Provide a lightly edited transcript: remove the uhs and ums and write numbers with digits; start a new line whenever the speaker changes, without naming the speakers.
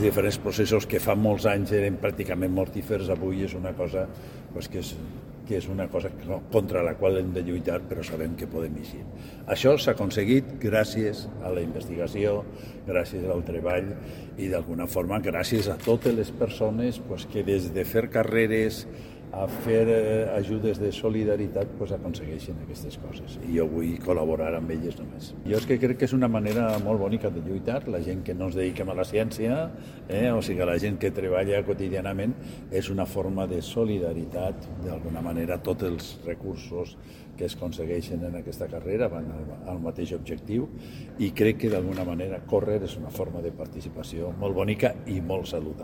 diferents processos que fa molts anys eren pràcticament mortífers, avui és una cosa que és una cosa contra la qual hem de lluitar, però sabem que podem eixir. Això s'ha aconseguit gràcies a la investigació, gràcies al treball i d'alguna forma gràcies a totes les persones que des de fer carreres a fer ajudes de solidaritat aconsegueixen aquestes coses. I jo vull col·laborar amb elles només. Jo és que crec que és una manera molt bonica de lluitar. La gent que no ens dediquem a la ciència, o sigui, la gent que treballa quotidianament, és una forma de solidaritat. D'alguna manera, tots els recursos que es aconsegueixen en aquesta carrera van al mateix objectiu i crec que d'alguna manera córrer és una forma de participació molt bonica i molt saludable.